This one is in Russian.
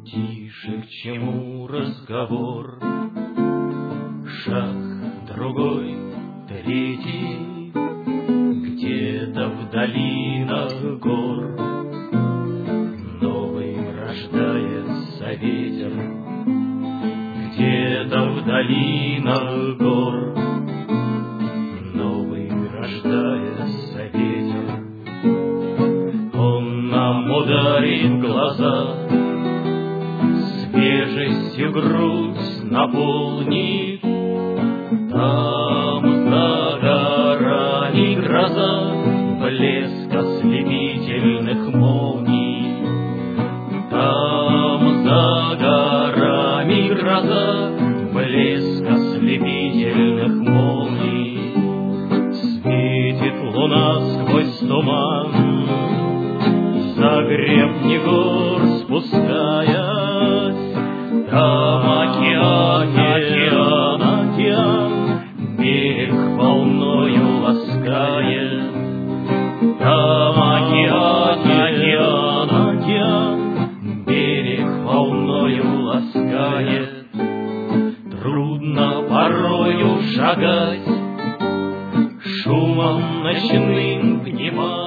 Тише, к чему разговор. Шаг другой, третий, где-то в долинах гор новый рождается ветер. Где-то в долинах гор новый рождается ветер. Он нам ударит в глаза, свежестью грудь наполнит. Там за горами гроза, блеск ослепительных молний. Там за горами гроза, блеск ослепительных молний. Светит луна сквозь туман, за гребни гор спускаясь. Там океан, океан, океан, берег волною ласкает. Там океан, океан, океан, берег волною ласкает. Трудно порою шагать, шумом ночным внимать.